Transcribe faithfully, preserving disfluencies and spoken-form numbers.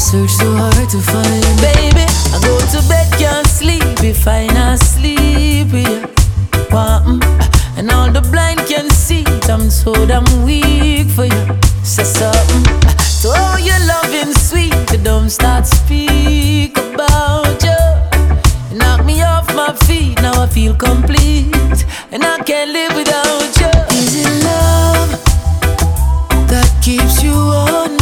search so hard to find. Baby, I go to bed, can't sleep if I not sleep with you. Mm. And all the blind can see it, I'm so damn weak for you. Say something. So all your loving sweet, you don't start speak about you. You knock me off my feet, now I feel complete, and I can't live without you. Is it love that keeps you on